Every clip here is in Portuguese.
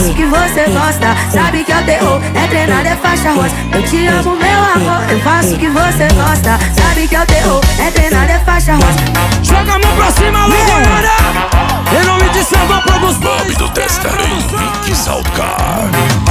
faço o que você gosta. Sabe que é o terror, é treinado, é faixa rosa. Eu te amo, meu amor, eu faço o que você gosta. Sabe que é o terror, é treinado, é faixa rosa. Joga a mão pra cima, alô, Goiânia! Em nome de Salvador Produções. Bob do Testarém, Vicky Salcar.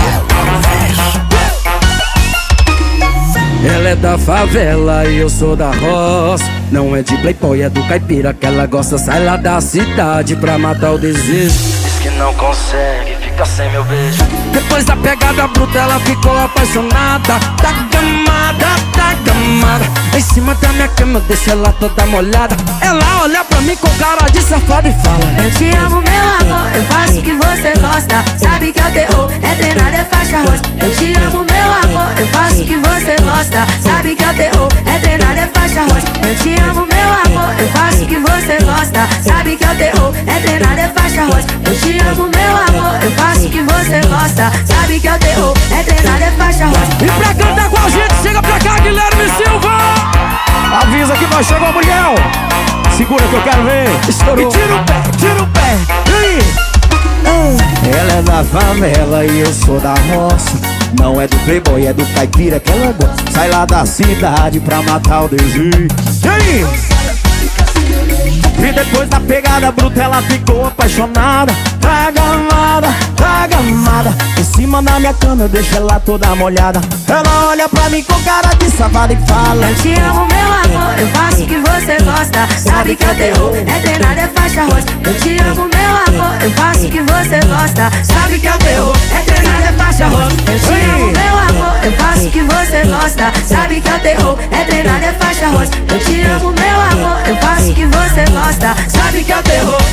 Ela é da favela e eu sou da roça. Não é de playboy, é do caipira que ela gosta. Sai lá da cidade pra matar o desejo. Diz que não consegue, fica sem meu beijo. Depois da pegada bruta ela ficou apaixonada. Tá gamada, tá gamada. Em cima da minha cama eu deixo ela toda molhada. Ela olha pra mim com cara de safada e fala: eu te amo, meu amor, eu faço o que você gosta. Sabe que é o terror, é treinado, é faixa rosa. Eu te amo, meu amor, eu faço o que você gosta. Sabe que é o terror, é treinado, é faixa rosa. Eu te amo, meu amor, eu faço o que você gosta. Sabe que é o terror, é treinado, é faixa rosa. Eu te amo, meu amor, eu faço o que você gosta. Sabe que é o terror, é treinado, é faixa rosa. E pra cantar com a gente, chega pra cá, Guilherme Silva. Avisa que nós chegou, Muriel. Segura que eu quero ver. Estourou. E tira o pé, tira o pé. E aí? Ela é da favela e eu sou da roça. Não é do playboy, é do caipira que ela gosta. Sai lá da cidade pra matar o desejo. E aí? E depois da pegada bruta ela ficou apaixonada. Tá gamada, tá gamada. Em cima da minha cama eu deixo ela toda molhada. Ela olha pra mim com cara de safada e fala: eu te amo, meu amor, eu faço o que você gosta. Sabe que é o terror, é treinado, é faixa rosa. Eu te amo, meu amor, eu faço o que você gosta. Sabe que é o terror, é treinado, é faixa rosa. Eu te amo, meu amor, eu faço o que você gosta. Sabe que é o terror, é treinado, é faixa rosa. Eu te amo, meu amor, eu faço o que você gosta. Sabe que é o terror.